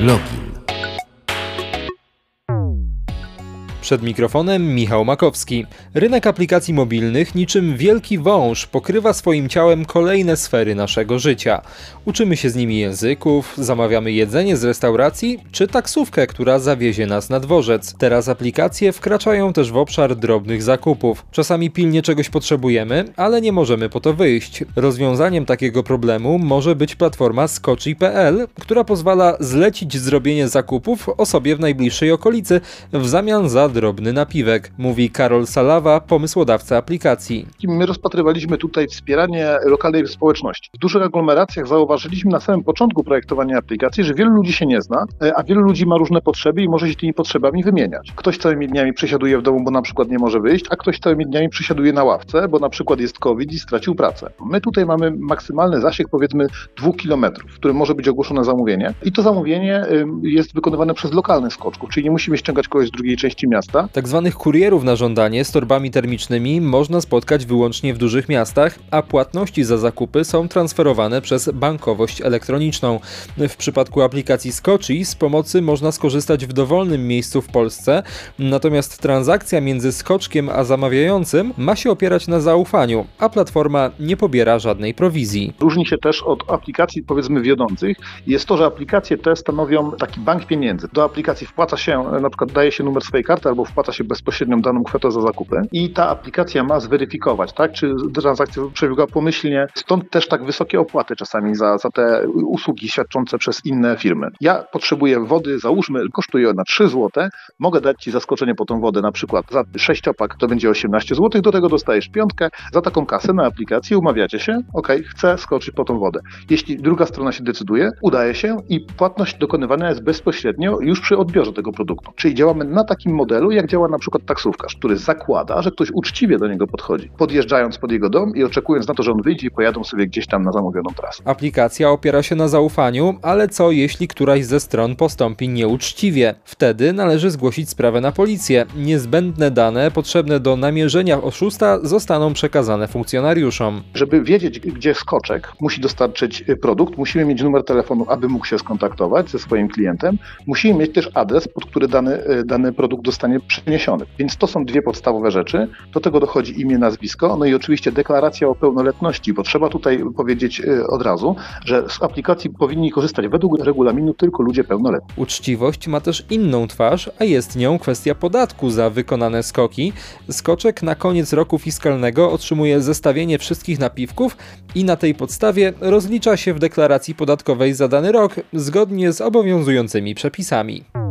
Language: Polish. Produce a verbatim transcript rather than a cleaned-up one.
Login. Przed mikrofonem Michał Makowski. Rynek aplikacji mobilnych niczym wielki wąż pokrywa swoim ciałem kolejne sfery naszego życia. Uczymy się z nimi języków, zamawiamy jedzenie z restauracji, czy taksówkę, która zawiezie nas na dworzec. Teraz aplikacje wkraczają też w obszar drobnych zakupów. Czasami pilnie czegoś potrzebujemy, ale nie możemy po to wyjść. Rozwiązaniem takiego problemu może być platforma Skoczy kropka pe el, która pozwala zlecić zrobienie zakupów osobie w najbliższej okolicy w zamian za drobny napiwek, mówi Karol Salawa, pomysłodawca aplikacji. My rozpatrywaliśmy tutaj wspieranie lokalnej społeczności. W dużych aglomeracjach zauważyliśmy na samym początku projektowania aplikacji, że wielu ludzi się nie zna, a wielu ludzi ma różne potrzeby i może się tymi potrzebami wymieniać. Ktoś całymi dniami przesiaduje w domu, bo na przykład nie może wyjść, a ktoś całymi dniami przesiaduje na ławce, bo na przykład jest COVID i stracił pracę. My tutaj mamy maksymalny zasięg, powiedzmy, dwóch kilometrów, w którym może być ogłoszone zamówienie i to zamówienie jest wykonywane przez lokalnych skoczków, czyli nie musimy ściągać kogoś z drugiej części miasta. Tak zwanych kurierów na żądanie z torbami termicznymi można spotkać wyłącznie w dużych miastach, a płatności za zakupy są transferowane przez bankowość elektroniczną. W przypadku aplikacji Skoczy z pomocy można skorzystać w dowolnym miejscu w Polsce, natomiast transakcja między skoczkiem a zamawiającym ma się opierać na zaufaniu, a platforma nie pobiera żadnej prowizji. Różni się też od aplikacji, powiedzmy, wiodących. Jest to, że aplikacje te stanowią taki bank pieniędzy. Do aplikacji wpłaca się, na przykład daje się numer swojej karty albo wpłaca się bezpośrednią daną kwotę za zakupy i ta aplikacja ma zweryfikować, tak, czy transakcja przebiegła pomyślnie. Stąd też tak wysokie opłaty czasami za, za te usługi świadczące przez inne firmy. Ja potrzebuję wody, załóżmy, kosztuje ona trzy złote, mogę dać Ci zaskoczenie po tą wodę, na przykład za sześciopak to będzie osiemnaście złotych, do tego dostajesz piątkę, za taką kasę na aplikacji umawiacie się, ok, chcę skoczyć po tą wodę. Jeśli druga strona się decyduje, udaje się i płatność dokonywana jest bezpośrednio już przy odbiorze tego produktu. Czyli działamy na takim modelu, jak działa na przykład taksówkarz, który zakłada, że ktoś uczciwie do niego podchodzi, podjeżdżając pod jego dom i oczekując na to, że on wyjdzie i pojadą sobie gdzieś tam na zamówioną trasę. Aplikacja opiera się na zaufaniu, ale co jeśli któraś ze stron postąpi nieuczciwie? Wtedy należy zgłosić sprawę na policję. Niezbędne dane potrzebne do namierzenia oszusta zostaną przekazane funkcjonariuszom. Żeby wiedzieć, gdzie skoczek musi dostarczyć produkt, musimy mieć numer telefonu, aby mógł się skontaktować ze swoim klientem. Musimy mieć też adres, pod który dany, dany produkt dostanie przeniesiony. Więc to są dwie podstawowe rzeczy. Do tego dochodzi imię, nazwisko, no i oczywiście deklaracja o pełnoletności, bo trzeba tutaj powiedzieć od razu, że z aplikacji powinni korzystać według regulaminu tylko ludzie pełnoletni. Uczciwość ma też inną twarz, a jest nią kwestia podatku za wykonane skoki. Skoczek na koniec roku fiskalnego otrzymuje zestawienie wszystkich napiwków i na tej podstawie rozlicza się w deklaracji podatkowej za dany rok zgodnie z obowiązującymi przepisami.